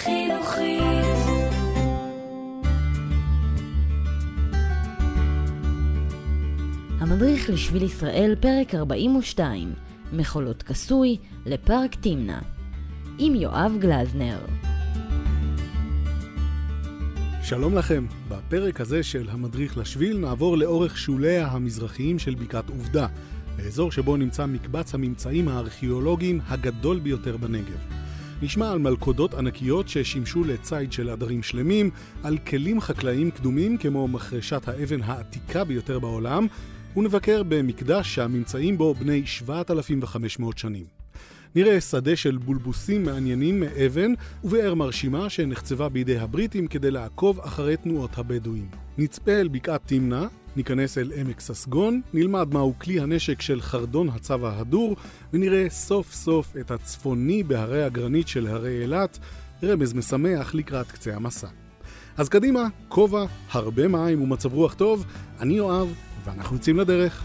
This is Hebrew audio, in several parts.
חינוכית. המדריך לשביל ישראל, פרק 42, מחולות כסוי לפארק תמנע, עם יואב גלזנר. שלום לכם, בפרק הזה של המדריך לשביל נעבור לאורך שוליה המזרחיים של בקעת עובדה, באזור שבו נמצא מקבץ הממצאים הארכיאולוגיים הגדול ביותר בנגב. נשמע על מלכודות ענקיות ששימשו לציד של עדרים שלמים, על כלים חקלאיים קדומים כמו מחרשת האבן העתיקה ביותר בעולם, ונבקר במקדש שהממצאים בו בני 7,500 שנים. נראה שדה של בולבוסים מעניינים מאבן ובאר מרשימה שנחצבה בידי הבריטים כדי לעקוב אחרי תנועות הבדואים. נצפה אל בקעת תמנע, ניכנס אל עמק ססגון, נלמד מהו כלי הנשק של חרדון הצבא ההדור, ונראה סוף סוף את הצפוני בהרי הגרנית של הרי אילת, רמז משמח לקראת קצה המסע. אז קדימה, כובע, הרבה מים ומצב רוח טוב, אני יואב ואנחנו יוצאים לדרך.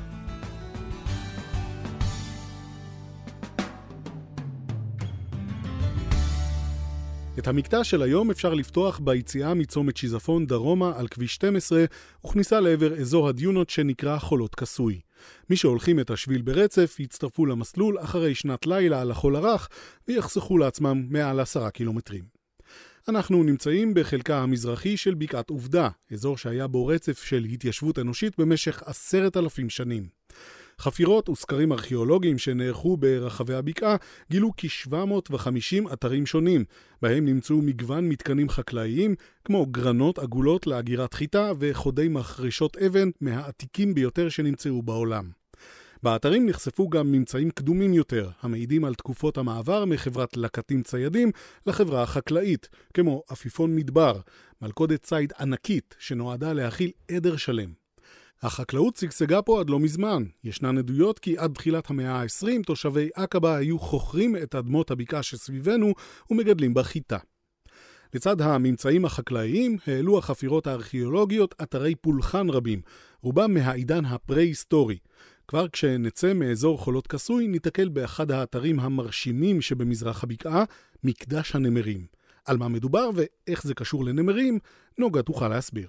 את המקטע של היום אפשר לפתוח ביציאה מצומת שיזפון דרומה על כביש 12 וכניסה לעבר אזור הדיונות שנקרא חולות כסוי. מי שהולכים את השביל ברצף יצטרפו למסלול אחרי שנת לילה על החול הרך ויחסכו לעצמם מעל 10 קילומטרים. אנחנו נמצאים בחלקה המזרחי של בקעת עובדה, אזור שהיה בו רצף של התיישבות אנושית במשך 10,000 שנים. חפירות וסקרים ארכיאולוגיים שנערכו ברחבי הבקעה גילו כ-750 אתרים שונים, בהם נמצאו מגוון מתקנים חקלאיים, כמו גרנות עגולות לאגירת חיטה וחודי מחרשות אבן מהעתיקים ביותר שנמצאו בעולם. באתרים נחשפו גם ממצאים קדומים יותר, המעידים על תקופות המעבר מחברת לקטים ציידים לחברה החקלאית, כמו עפיפון מדבר, מלכודת ציד ענקית שנועדה להכיל עדר שלם. החקלאות שגשגה פה עד לא מזמן. ישנן עדויות כי עד תחילת המאה ה-20 תושבי עקבה היו חוכרים את אדמות הבקעה שסביבנו ומגדלים בה חיטה. לצד הממצאים החקלאיים העלו החפירות הארכיאולוגיות אתרי פולחן רבים, רובם מהעידן הפרה-היסטורי. כבר כשנצא מאזור חולות כסוי ניתקל באחד האתרים המרשימים שבמזרח הבקעה, מקדש הנמרים. על מה מדובר ואיך זה קשור לנמרים, נוגה תוכל להסביר.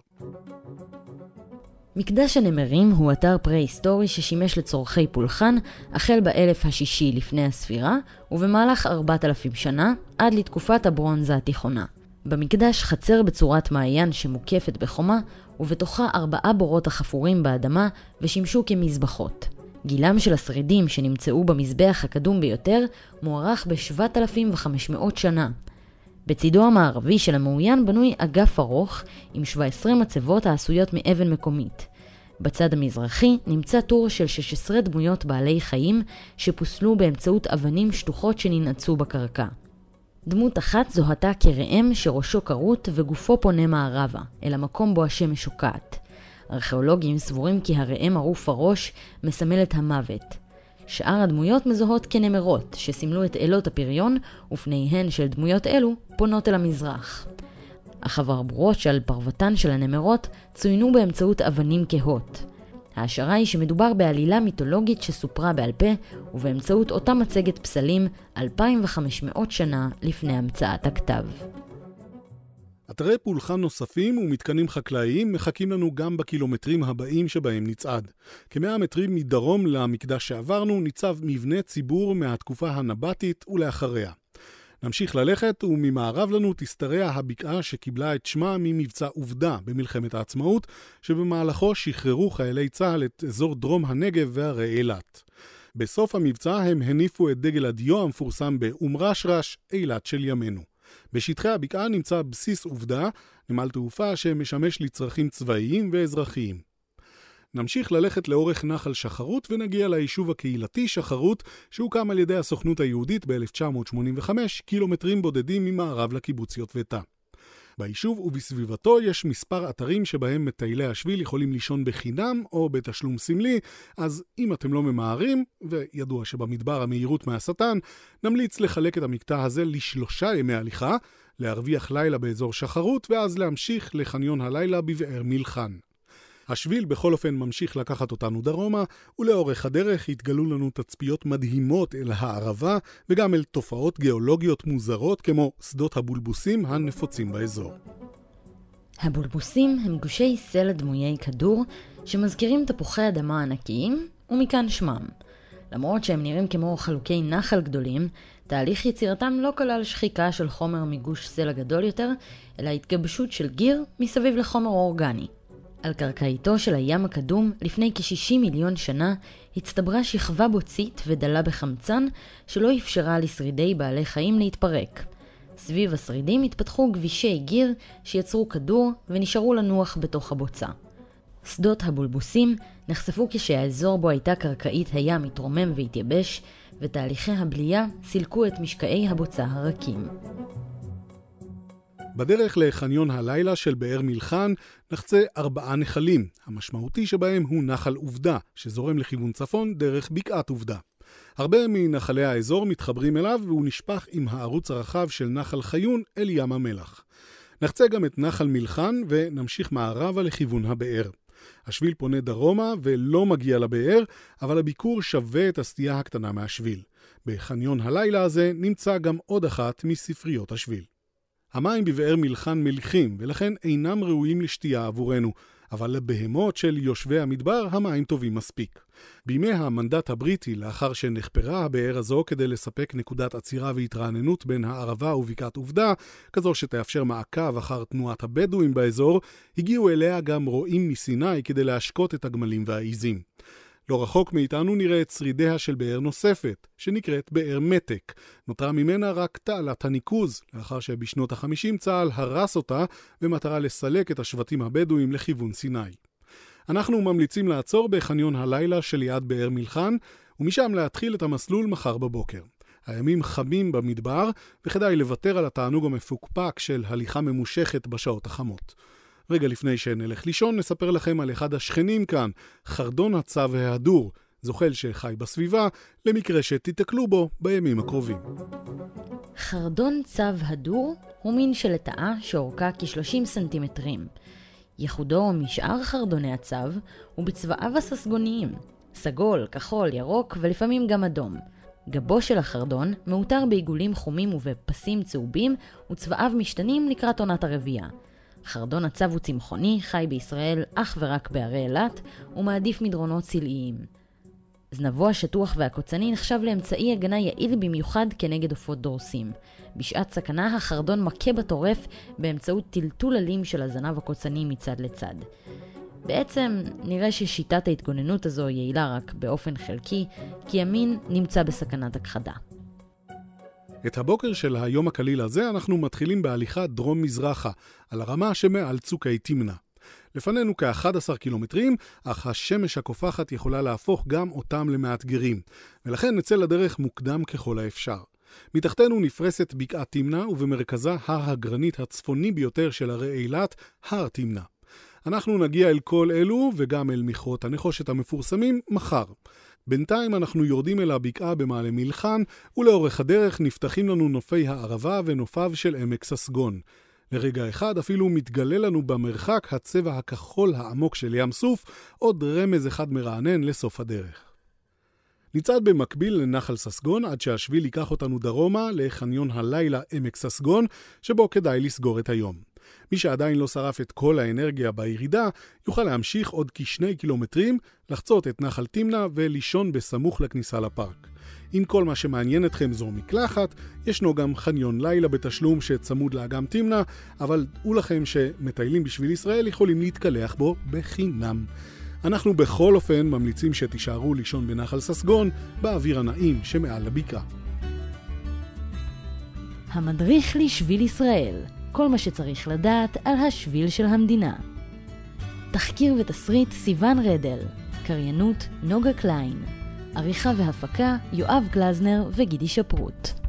מקדש הנמרים הוא אתר פרה-היסטורי ששימש לצורכי פולחן החל באלף השישי לפני הספירה ובמהלך 4,000 שנה עד לתקופת הברונזה התיכונה. במקדש חצר בצורת מעיין שמוקפת בחומה ובתוכה 4 בורות החפורים באדמה ושימשו כמזבחות. גילם של השרידים שנמצאו במזבח הקדום ביותר מוערך ב-7,500 שנה. בצידו המערבי של המעוין בנוי אגף ארוך עם 17 מצבות העשויות מאבן מקומית. בצד המזרחי נמצא טור של 16 דמויות בעלי חיים שפוסלו באמצעות אבנים שטוחות שננעצו בקרקע. דמות אחת זוהתה כרעם שראשו כרות וגופו פונה מערבה, אל המקום בו השמש שוקעת. ארכיאולוגים סבורים כי הרעם ערוף הראש מסמל את המוות. שאר הדמויות מזוהות כנמרות שסימלו את אלות הפריון ופניהן של דמויות אלו פונות אל המזרח. אך הברברות שעל פרוותן של הנמרות צוינו באמצעות אבנים כהות. ההשערה היא שמדובר בעלילה מיתולוגית שסופרה בעל פה ובאמצעות אותה מצגת פסלים 2,500 שנה לפני המצאת הכתב. אתרי פולחן נוספים ומתקנים חקלאיים מחכים לנו גם בקילומטרים הבאים שבהם נצעד. כ100 מטרים מדרום למקדש שעברנו ניצב מבנה ציבור מהתקופה הנבטית ולאחריה. נמשיך ללכת וממערב לנו תשתרע הבקעה שקיבלה את שמה ממבצע עובדה במלחמת העצמאות, שבמהלכו שחררו חיילי צה"ל את אזור דרום הנגב והרי אילת. בסוף המבצע הם הניפו את דגל הדיו המפורסם באום רשרש, אילת של ימינו. בשטחי הבקעה נמצא בסיס עובדה, נמל תעופה שמשמש לצרכים צבאיים ואזרחיים. נמשיך ללכת לאורך נחל שחרות ונגיע ליישוב הקהילתי שחרות שהוקם על ידי הסוכנות היהודית ב-1985 קילומטרים בודדים ממערב לקיבוץ יוטבתה. ביישוב ובסביבתו יש מספר אתרים שבהם מטיילי השביל יכולים לישון בחינם או בתשלום סמלי, אז אם אתם לא ממהרים, וידוע שבמדבר המהירות מהשטן, נמליץ לחלק את המקטע הזה ל3 ימי הליכה, להרוויח לילה באזור שחרות ואז להמשיך לחניון הלילה בבאר מלחן. השביל בכל אופן ממשיך לקחת אותנו דרומה, ולאורך הדרך התגלו לנו תצפיות מדהימות אל הערבה, וגם אל תופעות גיאולוגיות מוזרות כמו שדות הבולבוסים הנפוצים באזור. הבולבוסים הם גושי סלע דמויי כדור שמזכירים תפוחי אדמה ענקיים, ומכאן שמם. למרות שהם נראים כמו חלוקי נחל גדולים, תהליך יצירתם לא כלל שחיקה של חומר מגוש סלע גדול יותר, אלא התגבשות של גיר מסביב לחומר אורגני. על קרקעיתו של הים הקדום, לפני כ-60 מיליון שנה, הצטברה שכבה בוצית ודלה בחמצן שלא אפשרה לשרידי בעלי חיים להתפרק. סביב השרידים התפתחו גבישי גיר שיצרו כדור ונשארו לנוח בתוך הבוצה. שדות הבולבוסים נחשפו כשהאזור בו הייתה קרקעית הים התרומם והתייבש, ותהליכי הבלייה סילקו את משקעי הבוצה הרכים. בדרך לחניון הלילה של באר מלחן נחצה 4 נחלים, המשמעותי שבהם הוא נחל עובדה, שזורם לכיוון צפון דרך בקעת עובדה. הרבה מנחלי האזור מתחברים אליו והוא נשפך עם הערוץ הרחב של נחל חיון אל ים המלח. נחצה גם את נחל מלחן ונמשיך מערבה לכיוון הבאר. השביל פונה דרומה ולא מגיע לבאר, אבל הביקור שווה את הסטייה הקטנה מהשביל. בחניון הלילה הזה נמצא גם עוד אחת מספריות השביל. המים בבאר מלחן מליחים ולכן אינם ראויים לשתייה עבורנו, אבל לבהמות של יושבי המדבר המים טובים מספיק. בימי המנדט הבריטי, לאחר שנחפרה הבאר הזו כדי לספק נקודת עצירה והתרעננות בין הערבה ובקעת עובדה, כזו שתאפשר מעקב אחר תנועת הבדואים באזור, הגיעו אליה גם רועים מסיני כדי להשקות את הגמלים והעיזים. לא רחוק מאיתנו נראה את שרידיה של באר נוספת, שנקראת באר מתק. נותרה ממנה רק תעלת הניקוז, לאחר שבשנות ה-50 צה"ל הרס אותה במטרה לסלק את השבטים הבדואים לכיוון סיני. אנחנו ממליצים לעצור בחניון הלילה שליד באר מלחן, ומשם להתחיל את המסלול מחר בבוקר. הימים חמים במדבר, וכדאי לוותר על התענוג המפוקפק של הליכה ממושכת בשעות החמות. רגע לפני שנלך לישון, נספר לכם על אחד השכנים כאן, חרדון הצב ההדור, זוחל שחי בסביבה, למקרה שתתקלו בו בימים הקרובים. חרדון צב הדור הוא מין של לטאה שאורכה כ-30 סנטימטרים. ייחודו משאר חרדוני הצב הוא בצבעיו הססגוניים, סגול, כחול, ירוק ולפעמים גם אדום. גבו של החרדון מאותר בעיגולים חומים ובפסים צהובים, וצבעיו משתנים לקראת עונת הרבייה. חרדון הצב הוא צמחוני, חי בישראל אך ורק בערי אילת, ומעדיף מדרונות צלעיים. זנבו השטוח והקוצני נחשב לאמצעי הגנה יעיל במיוחד כנגד עופות דורסים. בשעת סכנה החרדון מכה בטורף באמצעות טלטול אלים של הזנב הקוצני מצד לצד. בעצם נראה ששיטת ההתגוננות הזו יעילה רק באופן חלקי, כי המין נמצא בסכנת הכחדה. את הבוקר של היום הקליל הזה אנחנו מתחילים בהליכה דרום-מזרחה, על הרמה שמעל צוקי תמנה. לפנינו כ-11 קילומטרים, אך השמש הקופחת יכולה להפוך גם אותם למאתגרים, ולכן נצא לדרך מוקדם ככל האפשר. מתחתנו נפרסת בקעת תמנה, ובמרכזה הר הגרנית הצפוני ביותר של הרי אילת, הר תמנה. אנחנו נגיע אל כל אלו וגם אל מכרות הנחושת המפורסמים מחר. בינתיים אנחנו יורדים אל הבקעה במעלה מלחן, ולאורך הדרך נפתחים לנו נופי הערבה ונופיו של עמק ססגון. לרגע אחד אפילו מתגלה לנו במרחק הצבע הכחול העמוק של ים סוף, עוד רמז אחד מרענן לסוף הדרך. נצעד במקביל לנחל ססגון עד שהשביל ייקח אותנו דרומה לחניון הלילה עמק ססגון, שבו כדאי לסגור את היום. מי שעדיין לא שרף את כל האנרגיה בירידה, יוכל להמשיך עוד כ2 קילומטרים, לחצות את נחל תמנה ולישון בסמוך לכניסה לפארק. אם כל מה שמעניין אתכם זו מקלחת, ישנו גם חניון לילה בתשלום שצמוד לאגם תמנה, אבל דעו לכם שמטיילים בשביל ישראל יכולים להתקלח בו בחינם. אנחנו בכל אופן ממליצים שתישארו לישון בנחל ססגון, באוויר הנעים שמעל הבקעה. המדריך לשביל ישראל, כל מה שצריך לדעת על השביל של המדינה. תחקיר ותסריט סיוון רדל, קריינות נוגה קליין, עריכה והפקה יואב גלזנר וגידי שפרוט.